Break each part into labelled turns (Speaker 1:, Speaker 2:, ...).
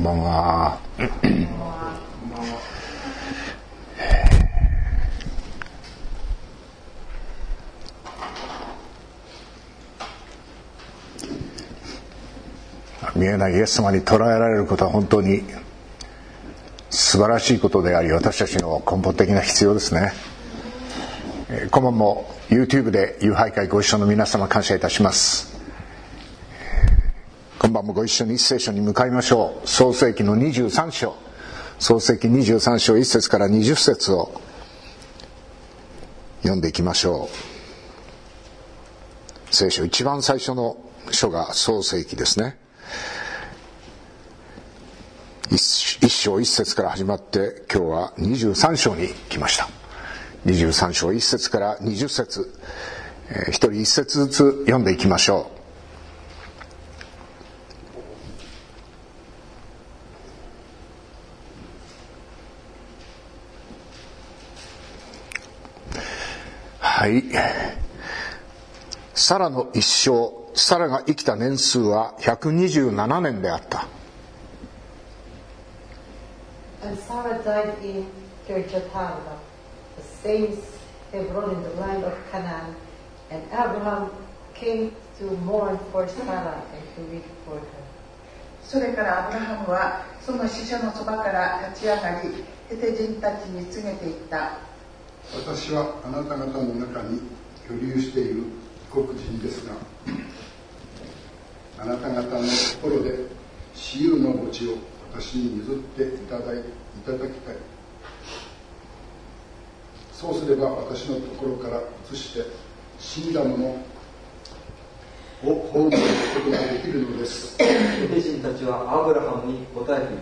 Speaker 1: んばんは。見えないイエス様に捉えられることは本当に素晴らしいことであり、私たちの根本的な必要ですね。今晩も YouTube で友拝会ご一緒の皆様感謝いたします。今晩もご一緒に一聖書に向かいましょう。創世記の23章、創世記23章1節から20節を読んでいきましょう。聖書一番最初の書が創世記ですね。一章一節から始まって今日は23章に来ました。23章1節から20節、一人一節ずつ読んでいきましょう。はい。サラの一生、サラが生きた年数は127年であった。
Speaker 2: And Sarah died in Kirjatharba, the same Hebron in the land of Canaan, and Abraham came to mourn for Sarah and to weep for her.
Speaker 3: それからアブラハムはその死者のそばから立ち上がり、ヘテ人たちに告げていった。
Speaker 4: 私はあなた方の中に居留している異国人ですが、あなた方のところで私有の墓地を私に譲っていただきたい。そうすれば私のところから移して死んだ者を葬ることができるのです。
Speaker 5: ヘテ人たちはアブラハムに答えていった。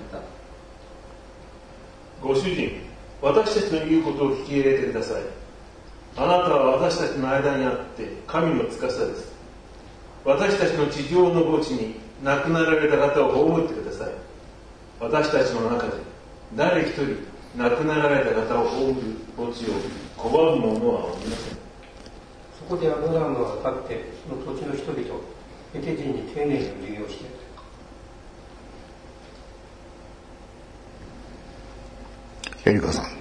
Speaker 6: ご主人、私たちの言うことを聞き入れてください。あなたは私たちの間にあって神の司です。私たちの地上の墓地に亡くなられた方を葬ってください。私たちの中で誰一人亡くなられた方を葬る墓地を拒む者はおりません。
Speaker 7: そこでアブラハムは立ってその土地の人々、ヘテ人に丁寧に授業している。
Speaker 1: エリカさん。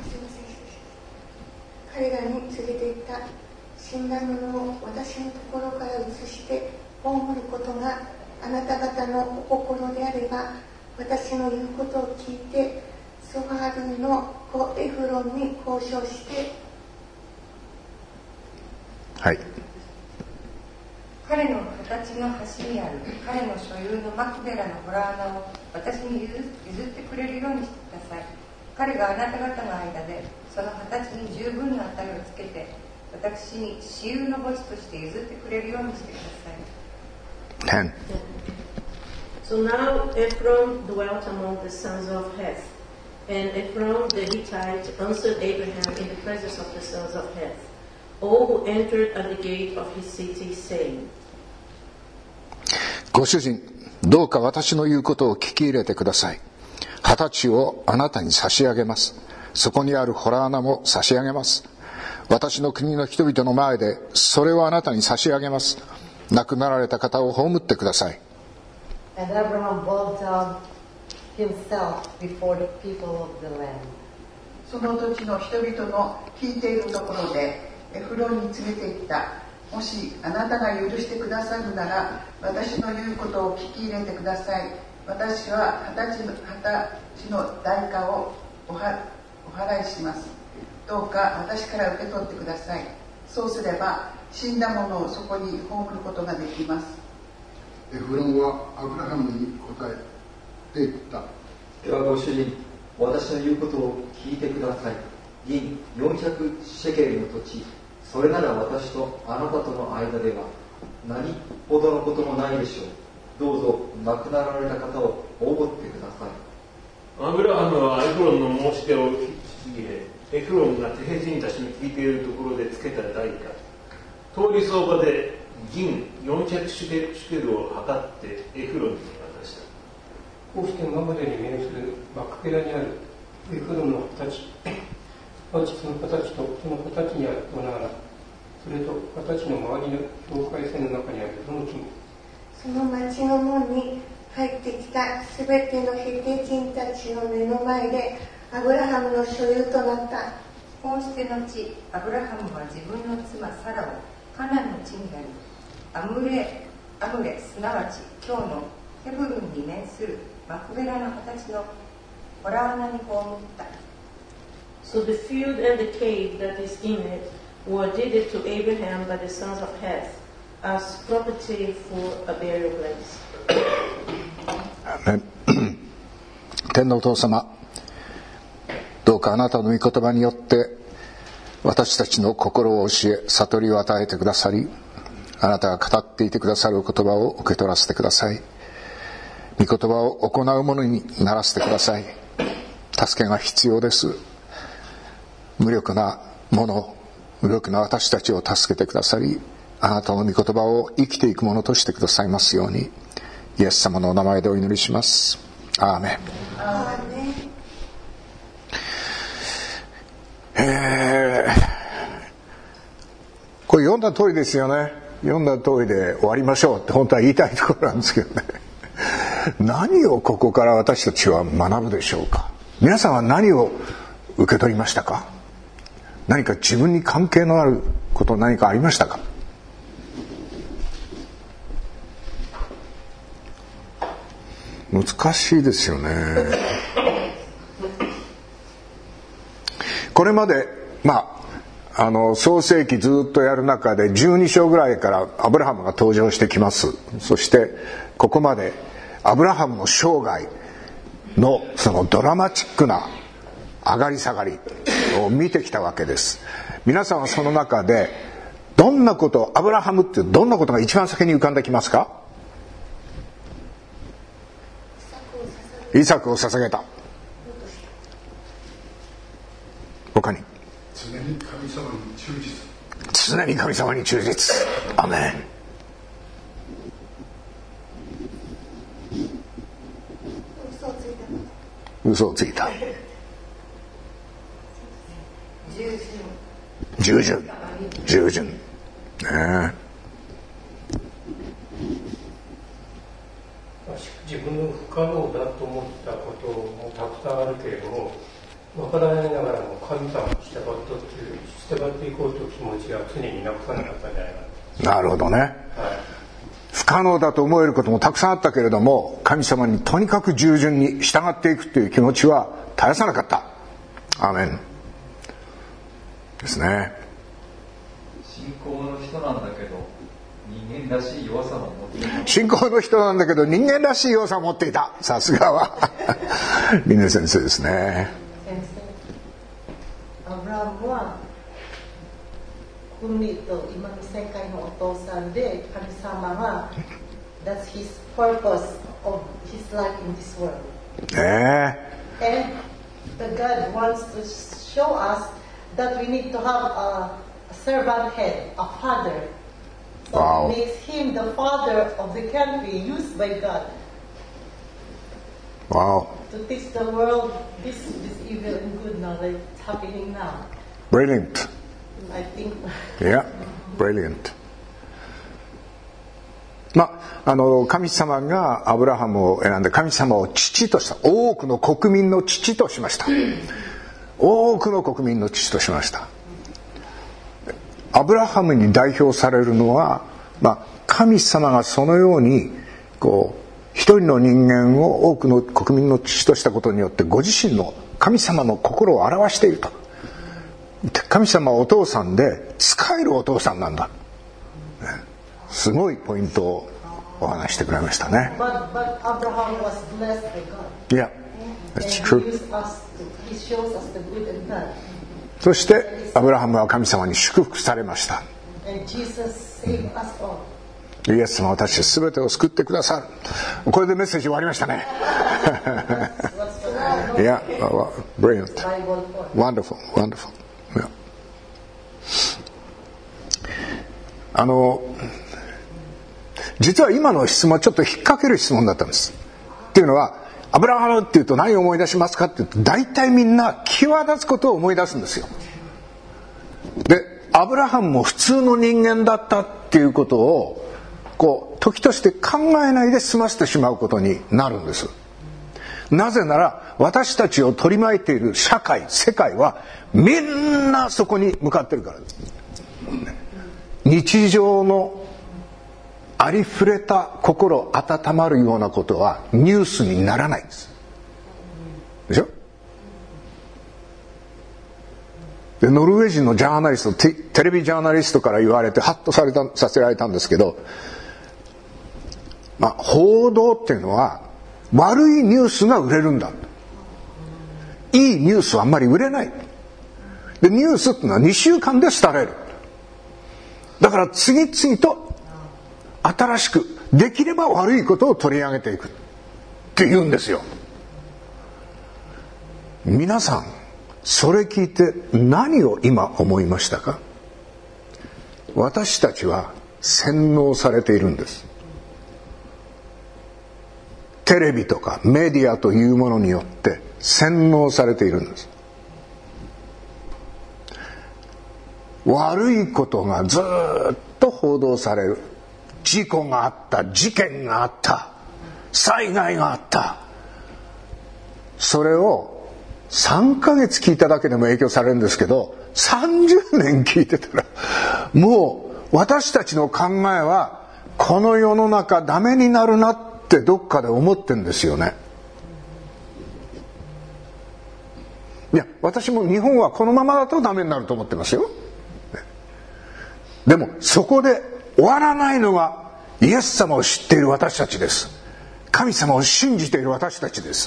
Speaker 8: 彼らに告げていった。死んだ者を私のところから移して葬ることがあなた方のお心であれば、私の言うことを聞いてソハルの子エフロンに交渉して。
Speaker 1: はい。
Speaker 9: 彼の形の端にある彼の所有のマクベラの洞穴を私に譲ってくれるようにしてください。彼があなた方の間でその形に十分な値をつけて私に私有の墓地として譲ってくれるようにしてください。
Speaker 10: So now Ephron dwelt among the sons of Heth, and Ephron the Hittite answered Abraham in the presence of the sons of Heth, all who entered at the gate of his city, saying,
Speaker 1: ご主人、どうか私の言うことを聞き入れてください。20歳をあなたに差し上げます。そこにある洞穴も差し上げます。私の国の人々の前でそれをあなたに差し上げます。亡くなられた方を葬ってください。
Speaker 2: And Abraham bowed down himself before the people of the land.
Speaker 3: その土地の人々の聞いているところでエフロンに告げていった。もしあなたが許してくださるなら、私の言うことを聞き入れてください。私は20歳の代価をお払いします。どうか私から受け取ってください。そうすれば死んだ者をそこに葬ることができます。
Speaker 4: エフロンはアブラハムに答えて言った。
Speaker 5: ではご主人、私の言うことを聞いてください。銀400シェケルの土地、それなら私とあなたとの間では何ほどのこともないでしょう。どうぞ亡くなられた方を葬ってください。
Speaker 6: アブラハムはエフロンの申し出を聞き入れ、エフロンがテヘ人たちに聞いているところでつけた代価、通り相場で銀400シュケルを測ってエフロンに渡した。
Speaker 7: こうしてマムレに面するマクペラにあるエフロンの形、その形とその形にある洞穴、それと形の周りの境界線の中にあるどの木も、
Speaker 8: その町の門に入ってきたすべてのヘテ人たちの目の前でアブラハムの所有となった。
Speaker 9: こうして後、アブラハムは自分の妻サラをカナンの地にあるアムレすなわち今日のヘブルンに面するマクベラの形のホラ穴に葬った。
Speaker 10: So the field and the cave that is in it were deeded to Abraham by the sons of Heth as property for a burial place.
Speaker 1: 天のお父様、どうかあなたの御言葉によって私たちの心を教え、悟りを与えてくださり、あなたが語っていてくださる言葉を受け取らせてください。御言葉を行うものにならせてください。助けが必要です。無力なもの、無力な私たちを助けてくださり、あなたの御言葉を生きていくものとしてくださいますように、イエス様のお名前でお祈りします。アーメン。
Speaker 8: アーメン。
Speaker 1: これ読んだ通りですよね。読んだ通りで終わりましょうって本当は言いたいところなんですけどね。何をここから私たちは学ぶでしょうか。皆さんは何を受け取りましたか。何か自分に関係のあること何かありましたか。難しいですよね。これまで創世記ずっとやる中で12章ぐらいからアブラハムが登場してきます。そしてここまでアブラハムの生涯のそのドラマチックな上がり下がりを見てきたわけです。皆さんはその中でどんなこと、アブラハムってどんなことが一番先に浮かんできますか。イサクを捧げた。他に
Speaker 4: 常に神様に忠実。
Speaker 1: 常に神様に忠実。アメン。嘘をついた。従順。
Speaker 7: 自分の不可能だと思ったこともたくさんあるけれども、わからないながらも神様に従っていこうという気持ちが常になくさなかったんじゃないかな。
Speaker 1: なるほどね、はい、不可能だと思えることもたくさんあったけれども、神様にとにかく従順に従っていくという気持ちは絶やさなかった。アーメンですね。
Speaker 5: 信仰の人なんだけど人間らしい弱さも持っていた。
Speaker 1: 信仰の人なんだけど人間らしい弱さを持っていた。さすがはリネ先生ですね。
Speaker 2: 先生、アブラハムは海と今の世界のお父さんで、神様は That's his purpose of his life in this world. And the God wants to show us that we need to have a servant head, a father. So
Speaker 1: Wow.
Speaker 2: it makes him the father of the country used by God.
Speaker 1: Wow.
Speaker 2: To teach the world this evil and good now that it's happening now.
Speaker 1: Brilliant.
Speaker 2: I think.
Speaker 1: Yeah, brilliant. 神様がアブラハムを選んで、神様を父とした。多くの国民の父としました。多くの国民の父としました。アブラハムに代表されるのは、神様がそのように一人の人間を多くの国民の父としたことによって、ご自身の神様の心を表していると。神様はお父さんで使えるお父さんなんだ。すごいポイントをお話してくれましたね。
Speaker 2: But Abraham was blessed by God.
Speaker 1: Yeah, that's true.
Speaker 2: He shows us the good and bad.
Speaker 1: そしてアブラハムは神様に祝福されました。
Speaker 2: And Jesus saved us all.
Speaker 1: イエス様は私たちすべてを救ってくださる。これでメッセージ終わりましたね。Yeah, brilliant. Wonderful, wonderful. Yeah. 実は今の質問はちょっと引っ掛ける質問だったんです。っていうのは、アブラハムっていうと何を思い出しますかっていうと、大体みんな際立つことを思い出すんですよ。で、アブラハムも普通の人間だったっていうことをと時として考えないで済ませてしまうことになるんです。なぜなら私たちを取り巻いている社会、世界はみんなそこに向かってるからです。日常のありふれた心温まるようなことはニュースにならないんです。でしょ？でノルウェー人のジャーナリスト、テレビジャーナリストから言われてハッとさせられたんですけど、報道っていうのは悪いニュースが売れるんだ。いいニュースはあんまり売れない。でニュースっていうのは2週間で廃れる。だから次々と新しくできれば悪いことを取り上げていくって言うんですよ。皆さんそれ聞いて何を今思いましたか？私たちは洗脳されているんです。テレビとかメディアというものによって洗脳されているんです。悪いことがずっと報道される。事故があった、事件があった、災害があった。それを3ヶ月聞いただけでも影響されるんですけど、30年聞いてたらもう私たちの考えはこの世の中ダメになるなってどっかで思ってんですよね。いや、私も日本はこのままだとダメになると思ってますよ。でもそこで終わらないのがイエス様を知っている私たちです。神様を信じている私たちです。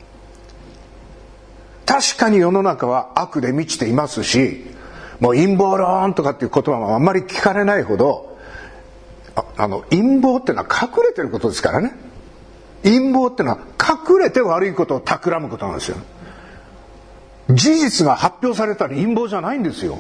Speaker 1: 確かに世の中は悪で満ちていますし、もう陰謀論とかっていう言葉はあんまり聞かれないほど、陰謀ってのは隠れてることですからね。陰謀ってのは隠れて悪いことを企むことなんですよ。事実が発表されたら陰謀じゃないんですよ。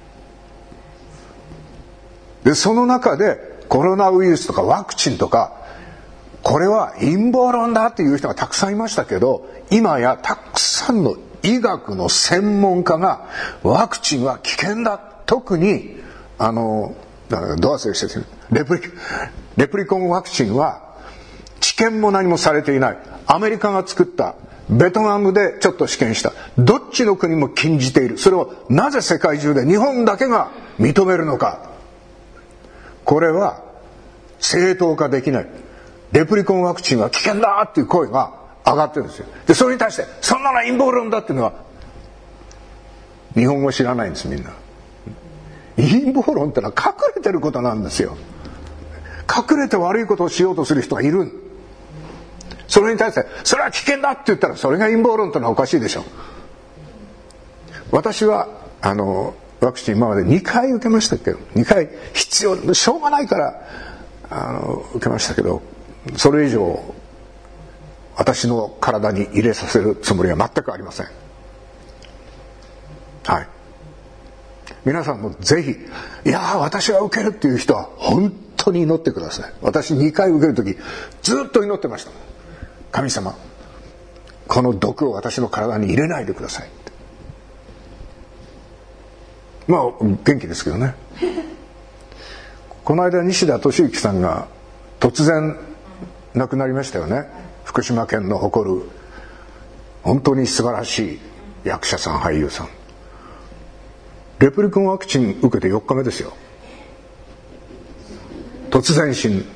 Speaker 1: でその中でコロナウイルスとかワクチンとか、これは陰謀論だっていう人がたくさんいましたけど、今やたくさんの医学の専門家がワクチンは危険だ、特にど忘れしてるレプリコンワクチンは治験も何もされていない。アメリカが作った、ベトナムでちょっと試験した、どっちの国も禁じている。それをなぜ世界中で日本だけが認めるのか。これは正当化できない。レプリコンワクチンは危険だっていう声が上がってるんですよ。でそれに対してそんなの陰謀論だっていうのは日本語知らないんです。みんな陰謀論ってのは隠れてることなんですよ。隠れて悪いことをしようとする人がいる。それに対してそれは危険だって言ったらそれが陰謀論ってのはおかしいでしょ。私はワクチン今まで2回受けましたけど、2回必要しょうがないから受けましたけど、それ以上私の体に入れさせるつもりは全くありません。はい。皆さんもぜひ、いや私は受けるっていう人は本当に祈ってください。私2回受けるときずっと祈ってました。神様、この毒を私の体に入れないでください。まあ元気ですけどね。この間西田敏行さんが突然亡くなりましたよね。福島県の誇る本当に素晴らしい役者さん、俳優さん。レプリコンワクチン受けて4日目ですよ。突然死ぬ、ね、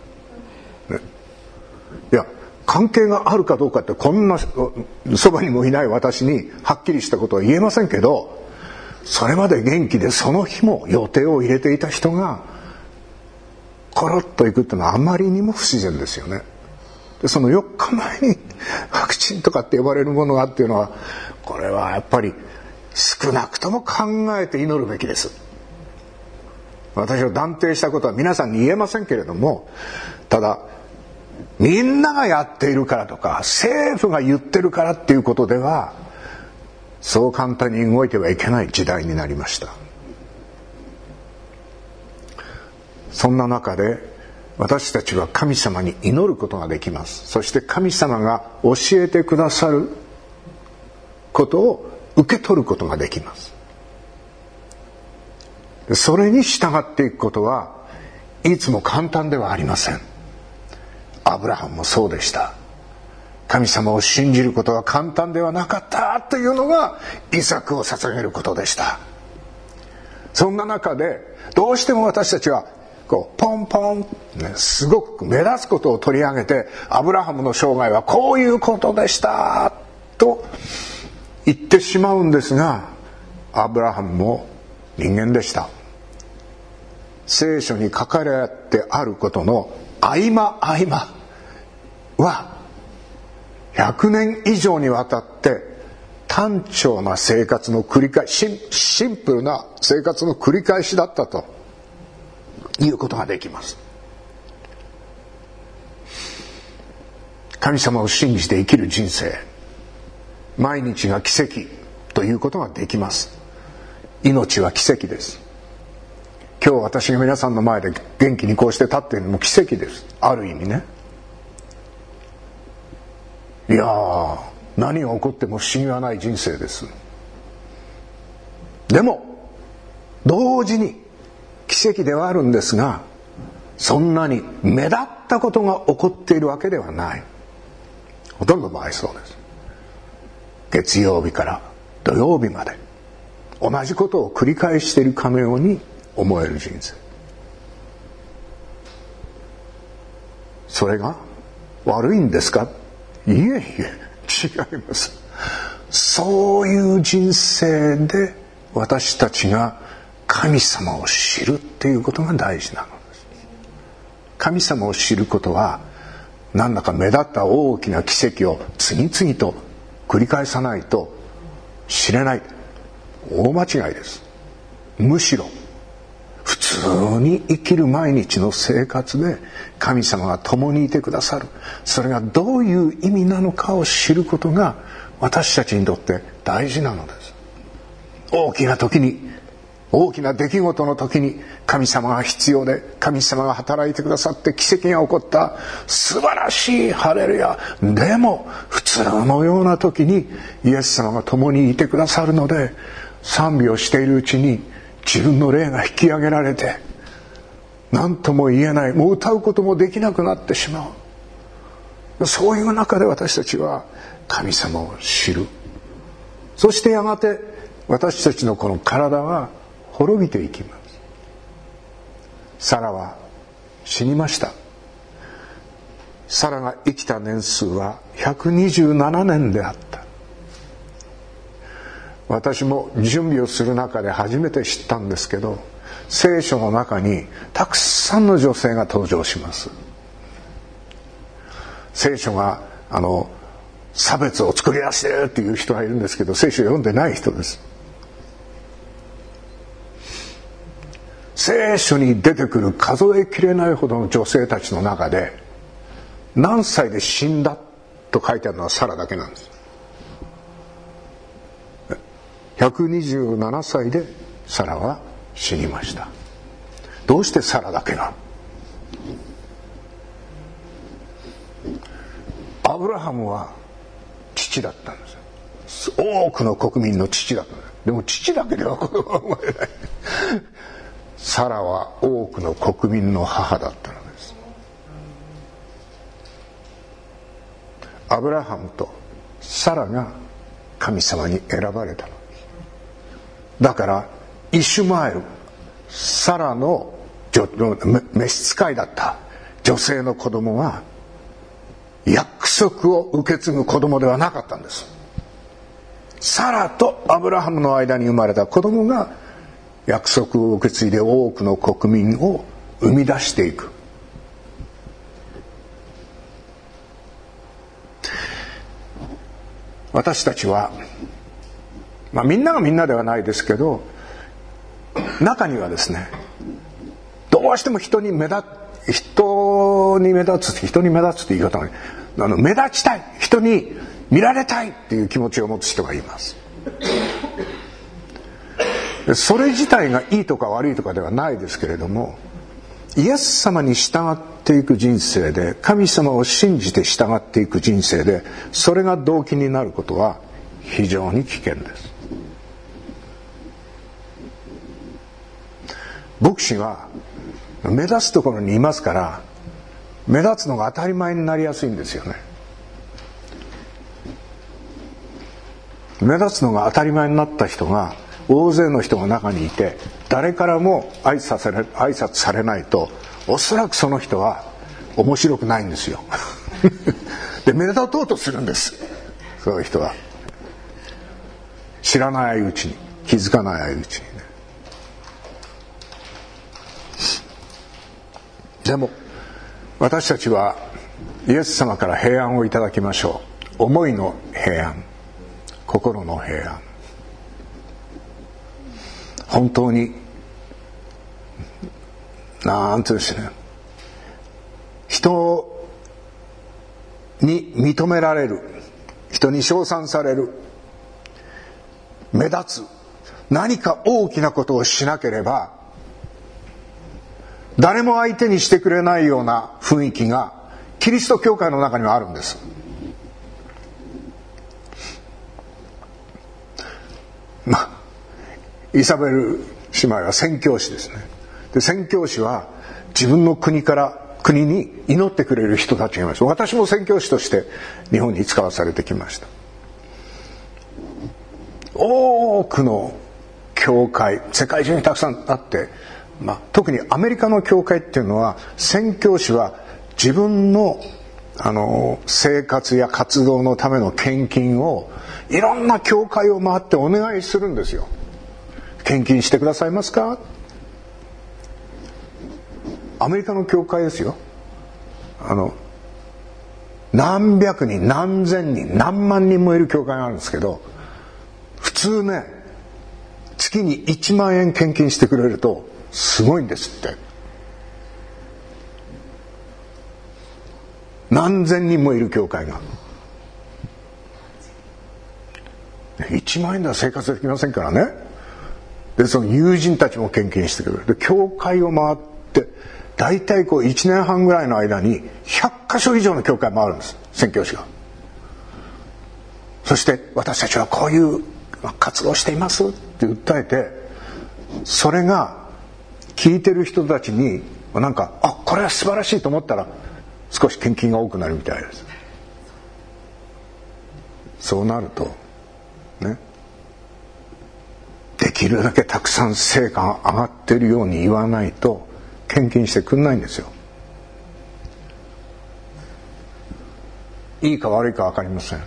Speaker 1: いや関係があるかどうかってこんなそばにもいない私にはっきりしたことは言えませんけど、それまで元気でその日も予定を入れていた人がコロッといくっていうのはあまりにも不自然ですよね。でその4日前にワクチンとかって呼ばれるものがっていうのは、これはやっぱり少なくとも考えて祈るべきです。私は断定したことは皆さんに言えませんけれども、ただみんながやっているからとか政府が言ってるからっていうことではそう簡単に動いてはいけない時代になりました。そんな中で私たちは神様に祈ることができます。そして神様が教えてくださることを受け取ることができます。それに従っていくことはいつも簡単ではありません。アブラハムもそうでした。神様を信じることは簡単ではなかったというのがイサクを捧げることでした。そんな中でどうしても私たちはポンポン、すごく目立つことを取り上げて、アブラハムの生涯はこういうことでしたと言ってしまうんですが、アブラハムも人間でした。聖書に書かれてあることの合間合間は100年以上にわたって単調な生活の繰り返し、シンプルな生活の繰り返しだったということができます。神様を信じて生きる人生、毎日が奇跡ということができます。命は奇跡です。今日私が皆さんの前で元気にこうして立っているのも奇跡です。ある意味ね。いやー、何が起こっても不思議はない人生です。でも同時に奇跡ではあるんですが、そんなに目立ったことが起こっているわけではない。ほとんどの場合そうです。月曜日から土曜日まで同じことを繰り返しているかのように思える人生。それが悪いんですか？いえいえ、違います。そういう人生で私たちが神様を知るっていうことが大事なのです。神様を知ることは何だか目立った大きな奇跡を次々と繰り返さないと知れない。大間違いです。むしろ普通に生きる毎日の生活で神様が共にいてくださる、それがどういう意味なのかを知ることが私たちにとって大事なのです。大きな時に、大きな出来事の時に神様が必要で、神様が働いてくださって奇跡が起こった、素晴らしい、ハレルヤ。でも普通のような時にイエス様が共にいてくださるので、賛美をしているうちに自分の霊が引き上げられて、何とも言えない、もう歌うこともできなくなってしまう。そういう中で私たちは神様を知る。そしてやがて私たちのこの体は滅びていきます。サラは死にました。サラが生きた年数は127年であった。私も準備をする中で初めて知ったんですけど、聖書の中にたくさんの女性が登場します。聖書が差別を作り出しているっていう人がいるんですけど、聖書を読んでない人です。聖書に出てくる数えきれないほどの女性たちの中で、何歳で死んだと書いてあるのはサラだけなんです。127歳でサラは死にました。どうしてサラだけが？アブラハムは父だったんですよ。多くの国民の父だったんです。でも父だけでは子供は生まれない。サラは多くの国民の母だったのです。アブラハムとサラが神様に選ばれたのです。だからイシュマエル、サラの召使いだった女性の子供は約束を受け継ぐ子供ではなかったんです。サラとアブラハムの間に生まれた子供が約束を受け継いで多くの国民を生み出していく。私たちは、みんながみんなではないですけど、中にはですね、どうしても人に目立つって言い方がね、目立ちたい、人に見られたいっていう気持ちを持つ人がいます。それ自体がいいとか悪いとかではないですけれども、イエス様に従っていく人生で、神様を信じて従っていく人生で、それが動機になることは非常に危険です。牧師は目立つところにいますから、目立つのが当たり前になりやすいんですよね。目立つのが当たり前になった人が大勢の人が中にいて、誰からも挨拶されないと、おそらくその人は面白くないんですよで、目立とうとするんです、そういう人は。知らないうちに、気づかないうちにね。でも私たちはイエス様から平安をいただきましょう。思いの平安、心の平安。本当になんてですね、人に認められる、人に称賛される、目立つ、何か大きなことをしなければ誰も相手にしてくれないような雰囲気がキリスト教会の中にはあるんです。イサベル姉妹は宣教師ですね。で、宣教師は自分の国に祈ってくれる人たちがいます。私も宣教師として日本に使わされてきました。多くの教会、世界中にたくさんあって、特にアメリカの教会っていうのは、宣教師は自分の生活や活動のための献金をいろんな教会を回ってお願いするんですよ。献金してくださいますか？アメリカの教会ですよ。何百人、何千人、何万人もいる教会があるんですけど、普通ね、月に1万円献金してくれるとすごいんですって。何千人もいる教会が。1万円では生活できませんからね。で、その友人たちも献金してくれる。で、教会を回って、だいたい1年半ぐらいの間に100カ所以上の教会回るんです、宣教師が。そして私たちはこういう活動をしていますって訴えて、それが聞いてる人たちになんか、これは素晴らしいと思ったら少し献金が多くなるみたいです。そうなるとね、できるだけたくさん成果が上がってるように言わないと献金してくんないんですよ。いいか悪いか分かりません。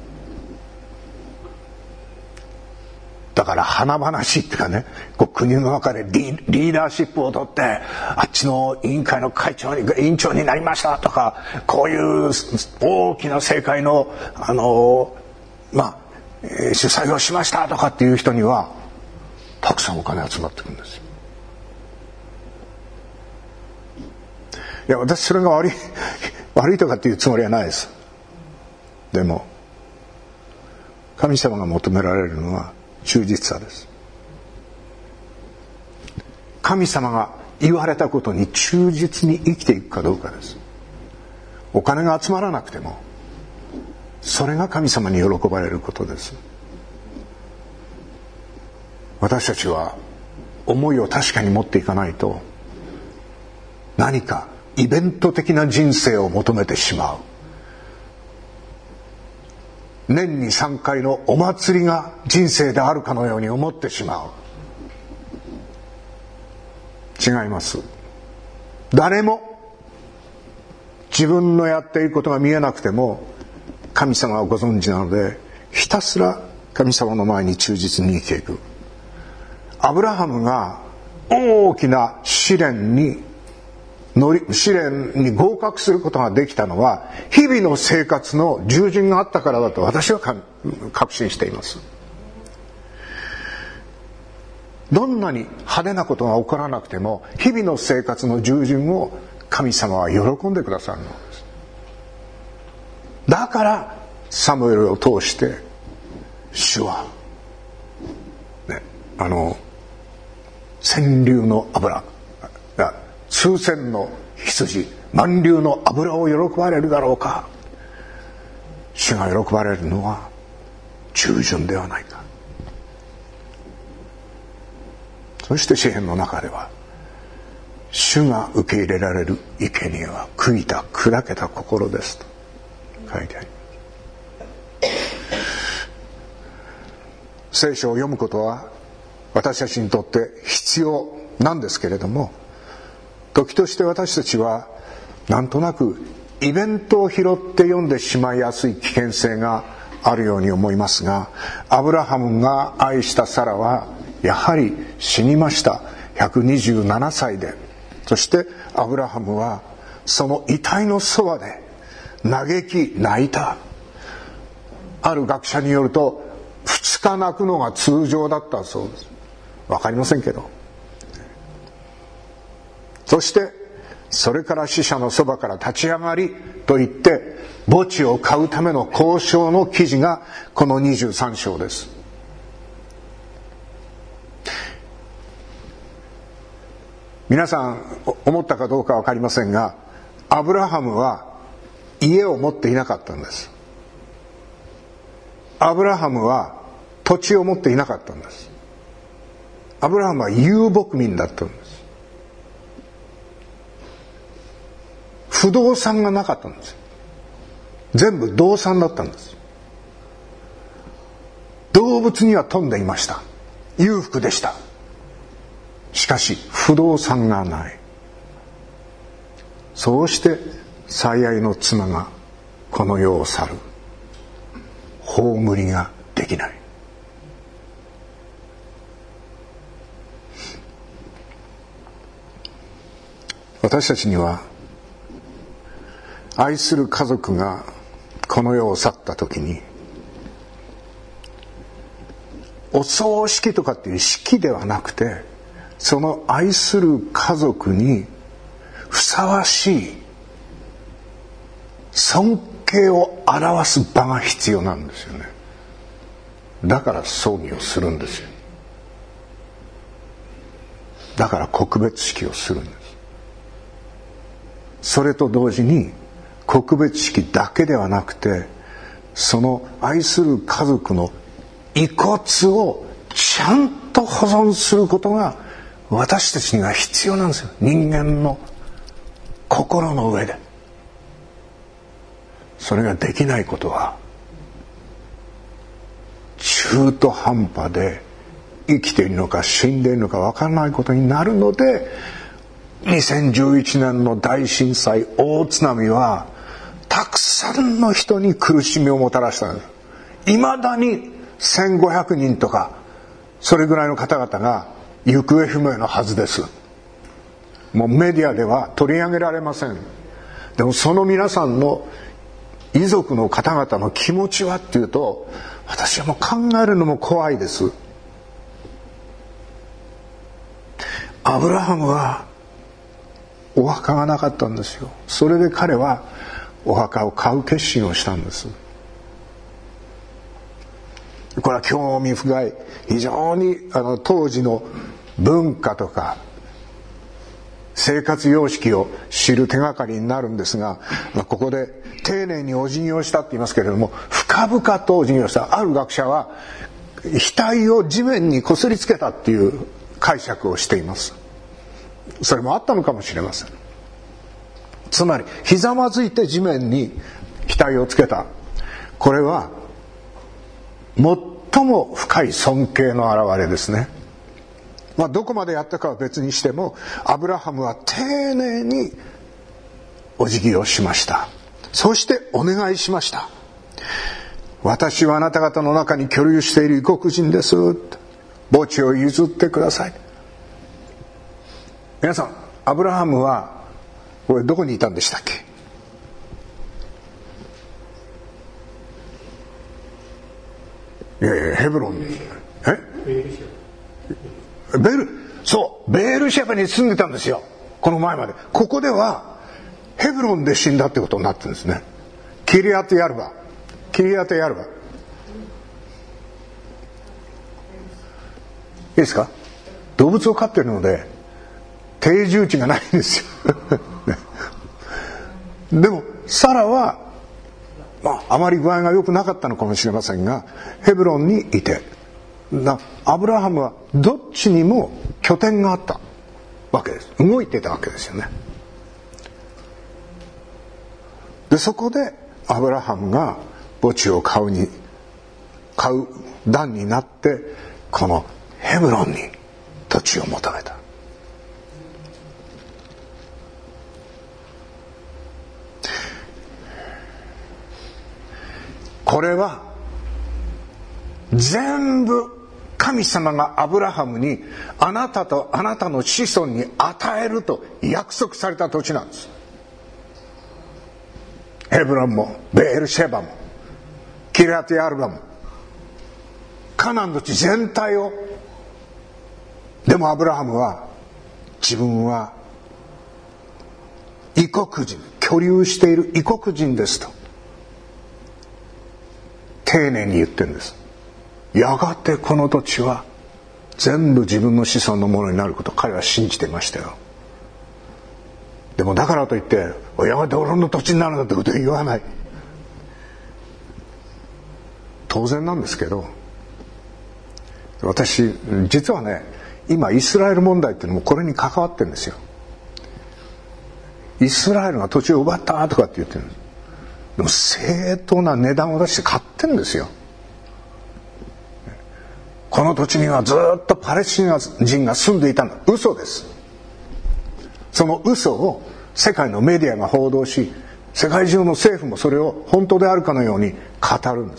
Speaker 1: だから華々しいっていうかね、国の中でリーダーシップを取って、あっちの委員会の委員長になりましたとか、こういう大きな政界の主催をしましたとかっていう人にはたくさんお金集まってくるんですよ。いや、私それが悪いとかっていうつもりはないです。でも神様が求められるのは忠実さです。神様が言われたことに忠実に生きていくかどうかです。お金が集まらなくてもそれが神様に喜ばれることです。私たちは思いを確かに持っていかないと、何かイベント的な人生を求めてしまう。年に3回のお祭りが人生であるかのように思ってしまう。違います。誰も自分のやっていることが見えなくても神様はご存知なので、ひたすら神様の前に忠実に生きていく。アブラハムが大きな試練に合格することができたのは、日々の生活の従順があったからだと私は確信しています。どんなに派手なことが起こらなくても、日々の生活の従順を神様は喜んでくださるのです。だからサムエルを通して主は千流の油、数千の羊、万流の油を喜ばれるだろうか。主が喜ばれるのは従順ではないか。そして詩篇の中では、 主が受け入れられる生贄は悔いた砕けた心ですと書いてあります。聖書を読むことは私たちにとって必要なんですけれども、時として私たちはなんとなくイベントを拾って読んでしまいやすい危険性があるように思いますが、アブラハムが愛したサラはやはり死にました。127歳で。そしてアブラハムはその遺体のそばで嘆き泣いた。ある学者によると2日泣くのが通常だったそうです。わかりませんけど。そしてそれから死者のそばから立ち上がりと言って墓地を買うための交渉の記事がこの23章です。皆さん思ったかどうかわかりませんが、アブラハムは家を持っていなかったんです。アブラハムは土地を持っていなかったんです。アブラハムは遊牧民だったんです。不動産がなかったんです。全部動産だったんです。動物には富んでいました。裕福でした。しかし不動産がない。そうして最愛の妻がこの世を去る。葬りができない。私たちには愛する家族がこの世を去った時に、お葬式とかっていう式ではなくて、その愛する家族にふさわしい尊敬を表す場が必要なんですよね。だから葬儀をするんですよ。だから告別式をするんです。それと同時に告別式だけではなくて、その愛する家族の遺骨をちゃんと保存することが私たちには必要なんですよ。人間の心の上で。それができないことは中途半端で生きているのか死んでいるのか分からないことになるので、2011年の大震災大津波はたくさんの人に苦しみをもたらしたんです。いまだに1500人とかそれぐらいの方々が行方不明のはずです。もうメディアでは取り上げられません。でもその皆さんの遺族の方々の気持ちはっていうと、私はもう考えるのも怖いです。アブラハムはお墓がなかったんですよ。それで彼はお墓を買う決心をしたんです。これは興味深い、非常に当時の文化とか生活様式を知る手がかりになるんですが、ここで丁寧にお辞儀をしたって言いますけれども、深々とお辞儀をした。ある学者は額を地面にこすりつけたっていう解釈をしています。それもあったのかもしれません。つまりひざまずいて地面に額をつけた。これは最も深い尊敬の表れですね。どこまでやったかは別にしても、アブラハムは丁寧にお辞儀をしました。そしてお願いしました。私はあなた方の中に居留している異国人です。墓地を譲ってください。皆さん、アブラハムはこれどこにいたんでしたっけ？ヘブロン。ベールシェバに住んでたんですよ。この前まで。ここではヘブロンで死んだってことになってるんですね。キリアテヤルバ。いいですか？動物を飼ってるので定住地がないんですよ。でもサラはあまり具合が良くなかったのかもしれませんが、ヘブロンにいて、アブラハムはどっちにも拠点があった。 わけです。動いてたわけですよね。でそこでアブラハムが墓地を買う段になって、このヘブロンに土地を求めた。これは全部神様がアブラハムにあなたとあなたの子孫に与えると約束された土地なんです。ヘブロンもベエルシェバもキリアティアルバもカナンの地全体を。でもアブラハムは自分は異国人、居留している異国人ですと丁寧に言ってるんです。やがてこの土地は全部自分の子孫のものになることを彼は信じていましたよ。でもだからといってやがて俺の土地になるんだってことは言わない。当然なんですけど、私実はね、今イスラエル問題っていうのもこれに関わってるんですよ。イスラエルが土地を奪ったとかって言ってるんです。でも正当な値段を出して買ってるんですよ。この土地にはずっとパレスチナ人が住んでいたんだ。嘘です。その嘘を世界のメディアが報道し、世界中の政府もそれを本当であるかのように語るんです。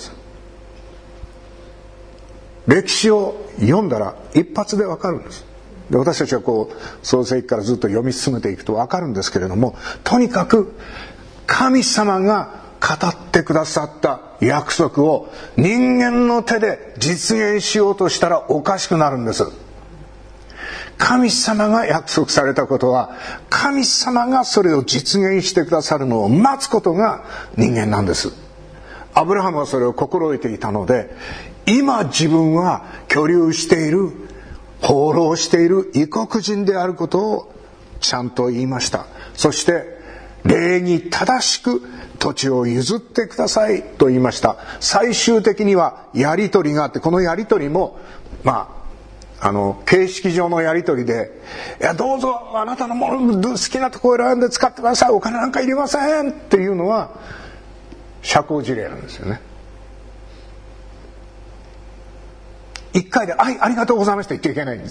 Speaker 1: 歴史を読んだら一発でわかるんです。で、私たちはこう創世記からずっと読み進めていくとわかるんですけれども、とにかく神様が語ってくださった約束を人間の手で実現しようとしたらおかしくなるんです。神様が約束されたことは、神様がそれを実現してくださるのを待つことが人間なんです。アブラハムはそれを心得ていたので、今自分は居留している、放浪している異国人であることをちゃんと言いました。そして礼儀正しく土地を譲ってくださいと言いました。最終的にはやり取りがあって、このやり取りも形式上のやり取りで、いやどうぞあなたのもの好きなところを選んで使ってください、お金なんかいりませんっていうのは社交辞令なんですよね。一回でありがとうございました言っちゃいけないんです、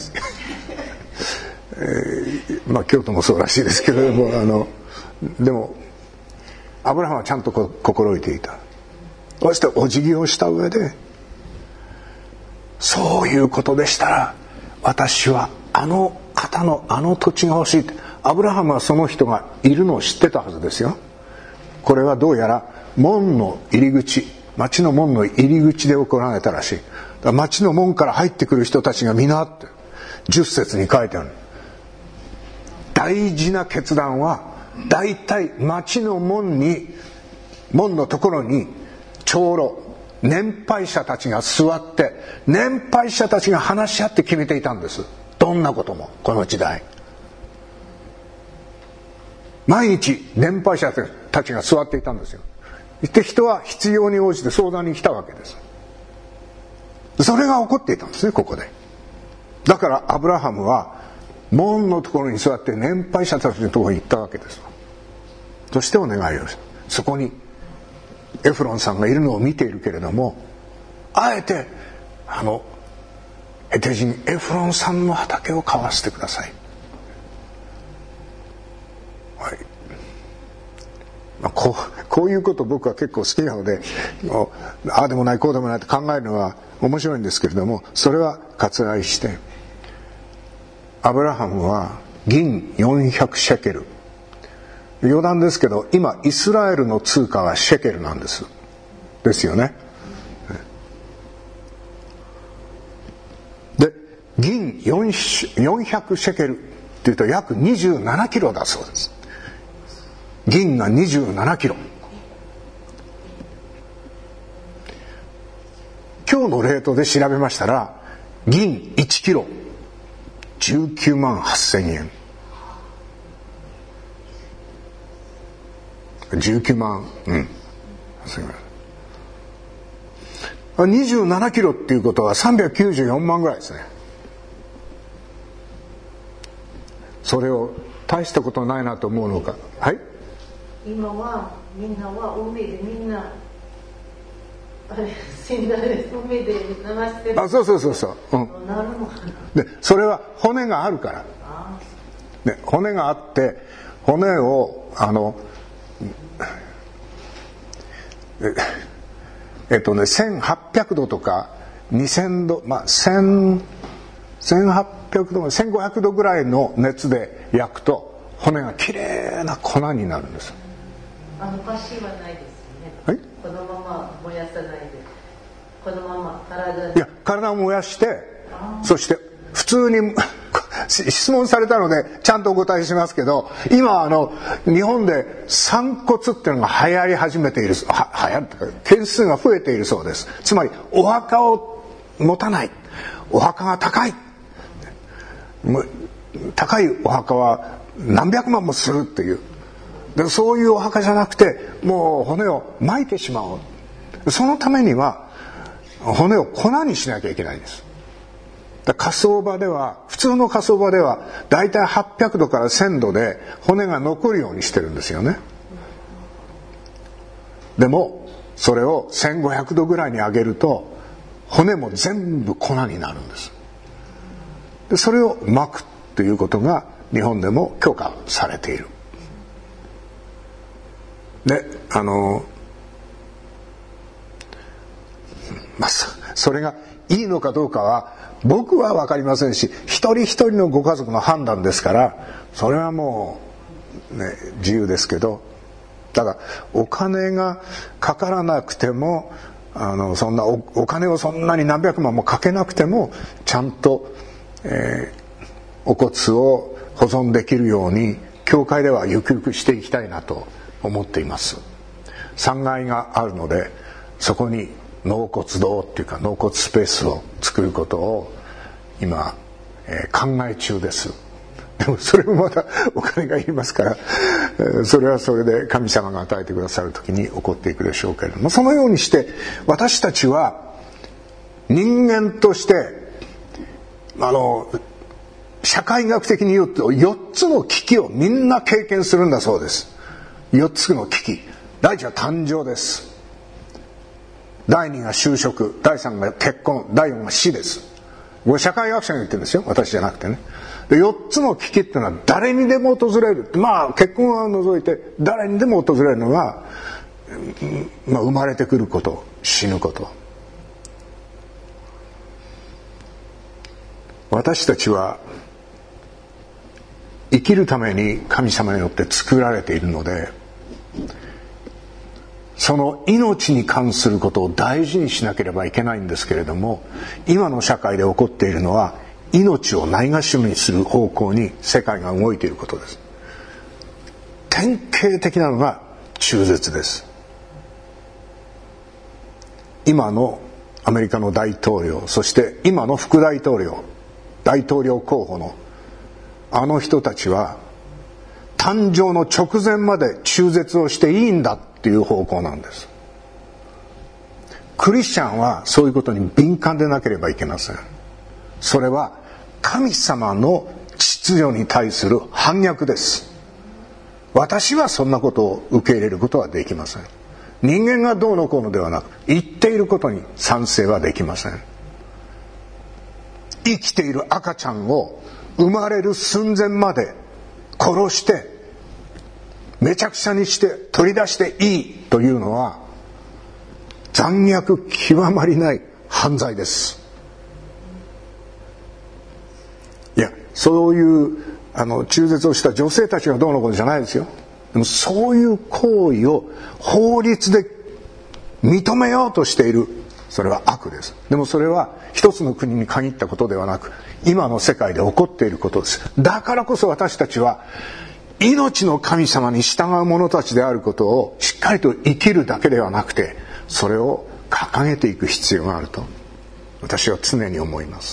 Speaker 1: 京都もそうらしいですけれども、でもアブラハムはちゃんと心得ていた。そしてお辞儀をした上で、そういうことでしたら私はあの方のあの土地が欲しいって。アブラハムはその人がいるのを知ってたはずですよ。これはどうやら門の入り口、町の門の入り口で行われたらしい。町の門から入ってくる人たちが皆って10節に書いてある。大事な決断はだいたい町の門のところに長老、年配者たちが座って、年配者たちが話し合って決めていたんです。どんなこともこの時代毎日年配者たちが座っていたんですよ。で人は必要に応じて相談に来たわけです。それが起こっていたんですね、ここで。だからアブラハムは門のところに座って年配者たちのところに行ったわけです。そしてお願いをした。そこにエフロンさんがいるのを見ているけれども、あえてヘテ人エフロンさんの畑を買わせてください。はい。こういうこと僕は結構好きなので、ああでもないこうでもないと考えるのは面白いんですけれども、それは割愛して、アブラハムは銀400シェケル、余談ですけど今イスラエルの通貨はシェケルなんですよね。で銀400シェケルっていうと約27キロだそうです。銀が27キロ。今日のレートで調べましたら、銀1キロ19万8000円。19万、27キロっていうことは394万ぐらいですね。 それを大したことないなと思うのか。はい。
Speaker 2: 今はみんなは海でみんな死んだり海で流してる。
Speaker 1: あ、そう、うん、
Speaker 2: なるのかな。
Speaker 1: でそれは骨があるから。で骨があって骨を1800度とか2000度、1800度1500度ぐらいの熱で焼くと骨がきれいな粉になるんです。
Speaker 2: 昔はないですよね。
Speaker 1: はい、
Speaker 2: このまま燃やさないで、このまま
Speaker 1: 体を燃やして、そして普通に質問されたのでちゃんとお答えしますけど、今日本で散骨っていうのが流行り始めている、流行るというか件数が増えているそうです。つまりお墓を持たない、お墓が高いお墓は何百万もするっていう、でそういうお墓じゃなくてもう骨を撒いてしまおう。そのためには骨を粉にしなきゃいけないんです。火葬場では、普通の火葬場ではだいたい800度から1000度で骨が残るようにしてるんですよね。でもそれを1500度ぐらいに上げると骨も全部粉になるんです。でそれを撒くということが日本でも許可されている。でそれがいいのかどうかは僕は分かりませんし、一人一人のご家族の判断ですから、それはもう、ね、自由ですけど、ただお金がかからなくてもそんな お金をそんなに何百万もかけなくてもちゃんと、お骨を保存できるように教会ではゆくゆくしていきたいなと思っています。3階があるのでそこに納骨堂っていうか納骨スペースを作ることを今、考え中です。でもそれもまたお金がいりますから、それはそれで神様が与えてくださる時に起こっていくでしょうけれども、そのようにして私たちは人間として社会学的に言うと4つの危機をみんな経験するんだそうです。4つの危機。第1は誕生です。第2が就職、第3が結婚、第4が死です。これ社会学者が言ってるんですよ、私じゃなくてね。で4つの危機っていうのは誰にでも訪れる、結婚は除いて誰にでも訪れるのが、生まれてくること、死ぬこと。私たちは生きるために神様によって作られているので、その命に関することを大事にしなければいけないんですけれども、今の社会で起こっているのは命をないがしろにする方向に世界が動いていることです。典型的なのが中絶です。今のアメリカの大統領、そして今の副大統領、大統領候補のあの人たちは誕生の直前まで中絶をしていいんだっていう方向なんです。クリスチャンはそういうことに敏感でなければいけません。それは神様の秩序に対する反逆です。私はそんなことを受け入れることはできません。人間がどうのこうのではなく、言っていることに賛成はできません。生きている赤ちゃんを生まれる寸前まで殺してめちゃくちゃにして取り出していいというのは残虐極まりない犯罪です。いや、そういう中絶をした女性たちがどうのこうのじゃないですよ。でもそういう行為を法律で認めようとしている、それは悪です。でもそれは一つの国に限ったことではなく、今の世界で起こっていることです。だからこそ私たちは命の神様に従う者たちであることをしっかりと生きるだけではなくて、それを掲げていく必要があると私は常に思います。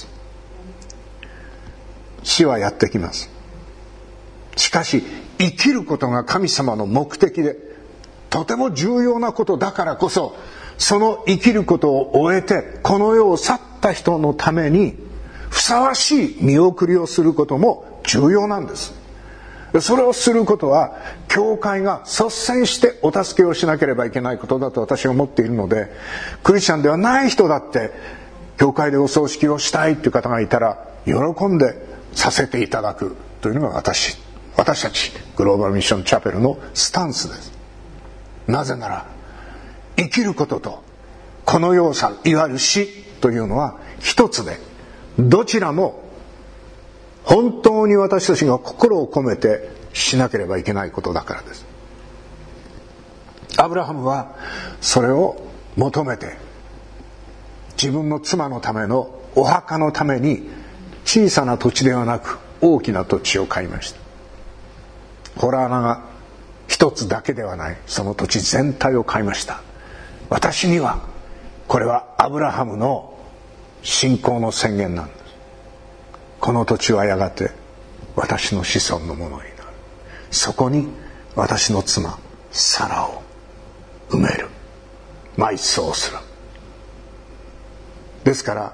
Speaker 1: 死はやってきます。しかし生きることが神様の目的でとても重要なことだからこそ、その生きることを終えてこの世を去った人のためにふさわしい見送りをすることも重要なんです。それをすることは教会が率先してお助けをしなければいけないことだと私は思っているので、クリスチャンではない人だって教会でお葬式をしたいという方がいたら喜んでさせていただくというのが私たちグローバルミッションチャペルのスタンスです。なぜなら生きることとこの世さ、いわゆる死というのは一つで、どちらも本当に私たちが心を込めてしなければいけないことだからです。アブラハムはそれを求めて、自分の妻のためのお墓のために小さな土地ではなく大きな土地を買いました。洞穴が一つだけではない、その土地全体を買いました。私にはこれはアブラハムの信仰の宣言なんです。この土地はやがて私の子孫のものになる。そこに私の妻サラを埋める、埋葬する。ですから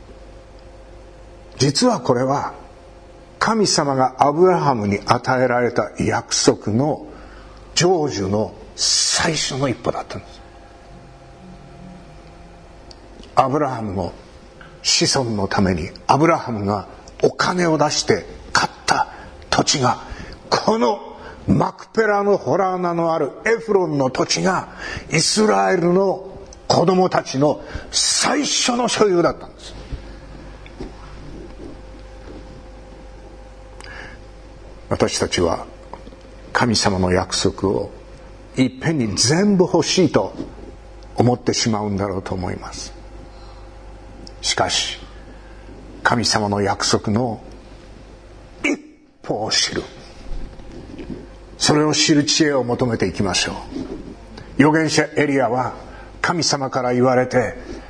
Speaker 1: 実はこれは神様がアブラハムに与えられた約束の成就の最初の一歩だったんです。アブラハムの子孫のためにアブラハムがお金を出して買った土地が、このマクペラの洞穴のあるエフロンの土地がイスラエルの子供たちの最初の所有だったんです。私たちは神様の約束をいっぺんに全部欲しいと思ってしまうんだろうと思います。しかし神様の約束の一歩を知る、それを知る知恵を求めていきましょう。預言者エリアは神様から言われて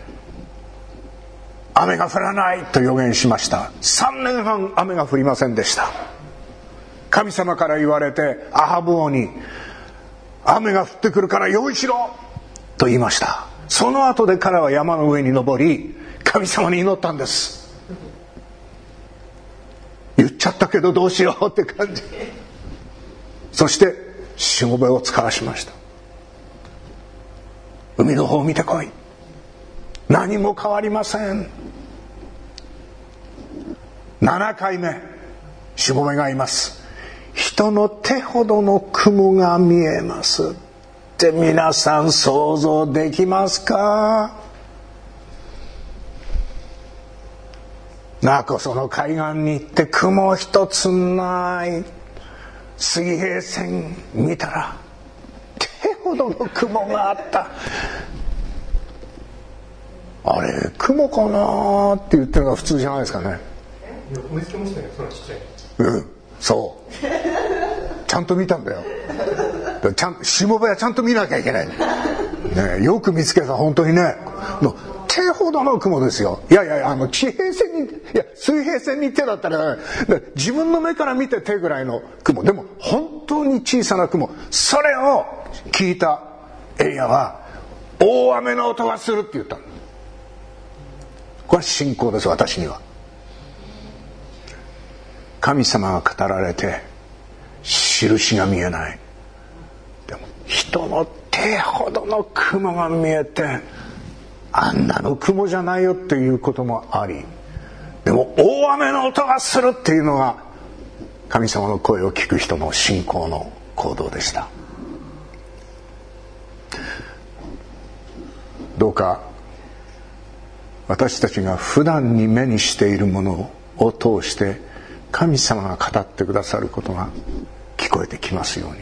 Speaker 1: 雨が降らないと預言しました。3年半雨が降りませんでした。神様から言われてアハブ王に雨が降ってくるから用意しろと言いました。その後で彼は山の上に登り神様に祈ったんです。言っちゃったけどどうしようって感じ。そしてしもべを使わしました。海の方を見てこい、何も変わりません。7回目しもべがいます。人の手ほどの雲が見えますって皆さん想像できますか？その海岸に行って雲一つない、水平線見たら手ほどの雲があった。あれ雲かなって言ってるのが普通じゃないですかね。
Speaker 7: よく見つけましたね、そのちっちゃい。
Speaker 1: そうちゃんと見たんだよ。しもべはちゃんと見なきゃいけない、ね、よく見つけた。本当にね、手ほどの雲ですよ。いや地平線に、水平線に手だったら、ね、自分の目から見て手ぐらいの雲。でも本当に小さな雲。それを聞いたエリアは大雨の音がするって言った。これは信仰です。私には神様が語られて印が見えない。でも人の手ほどの雲が見えて、あんなの雲じゃないよっていうこともあり、でも大雨の音がするっていうのが神様の声を聞く人の信仰の行動でした。どうか私たちが普段に目にしているものを通して神様が語ってくださることが聞こえてきますように。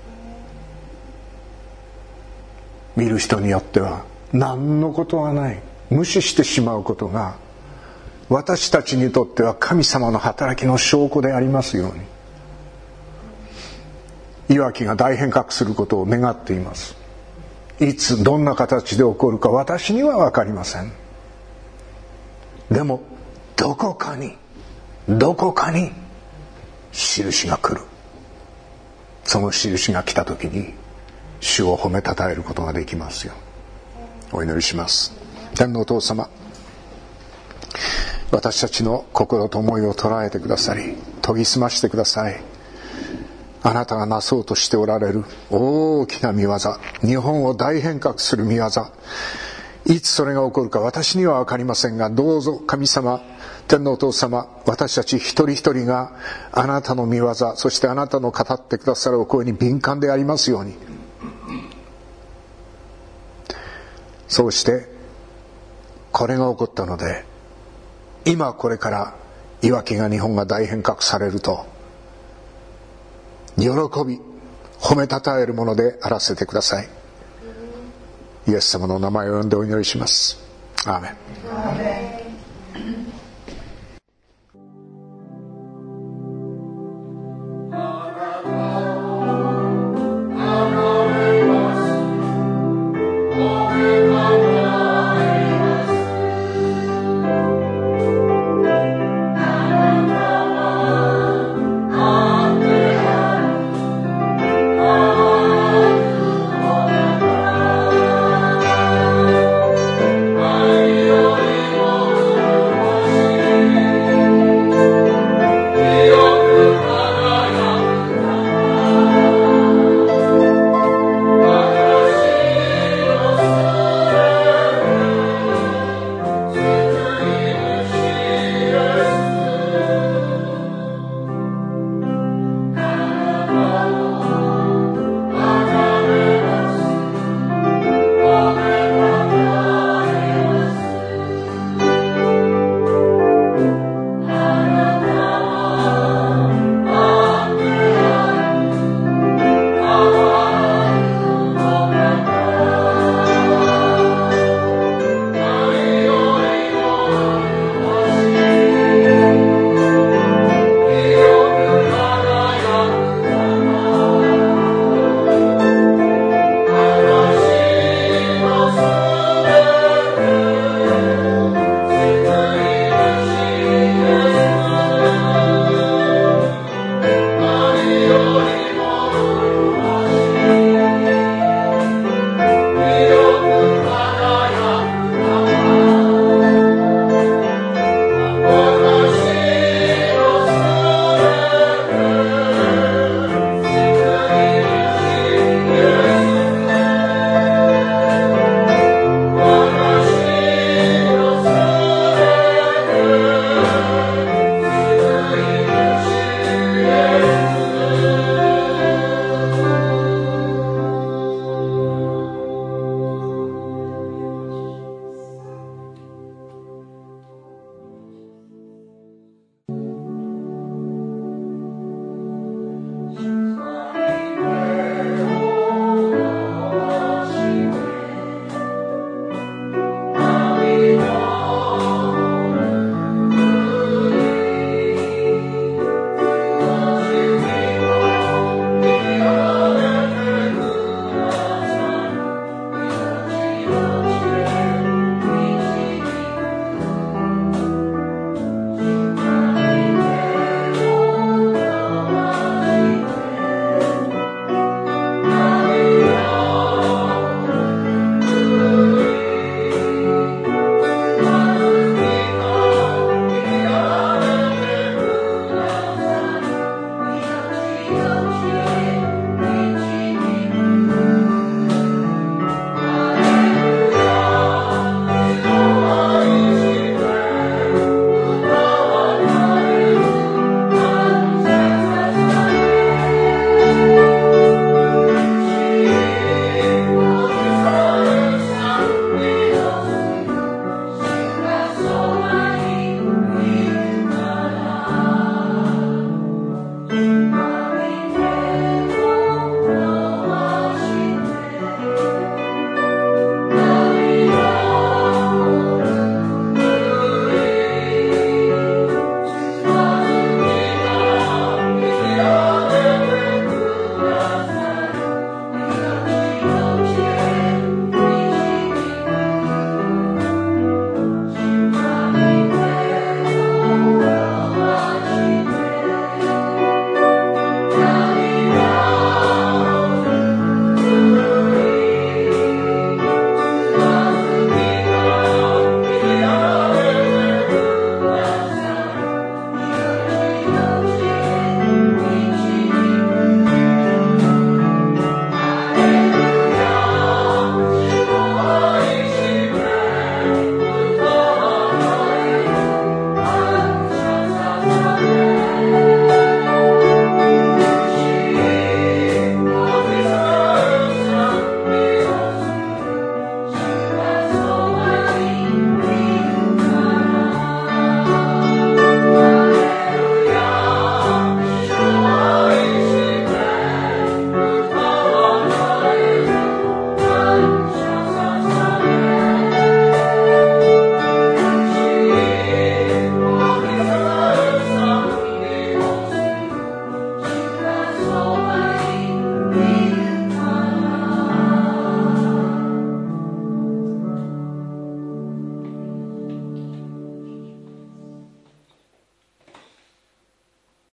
Speaker 1: 見る人によっては何のことはない、無視してしまうことが私たちにとっては神様の働きの証拠でありますように。いわきが大変革することを願っています。いつどんな形で起こるか私には分かりません。でもどこかに印が来る。その印が来た時に主を褒めたたえることができますよ。お祈りします。天のお父様、 私たちの心と思いを捉えてくださり、研ぎ澄ましてください。あなたがなそうとしておられる大きな御業、日本を大変革する御業、いつそれが起こるか私には分かりませんが、どうぞ神様、天皇お父様、私たち一人一人があなたの御業、そしてあなたの語ってくださるお声に敏感でありますように。そうしてこれが起こったので、今これからいわきが日本が大変革されると喜び褒めたたえるものであらせてください。イエス様の名前を呼んでお祈りします。アーメン。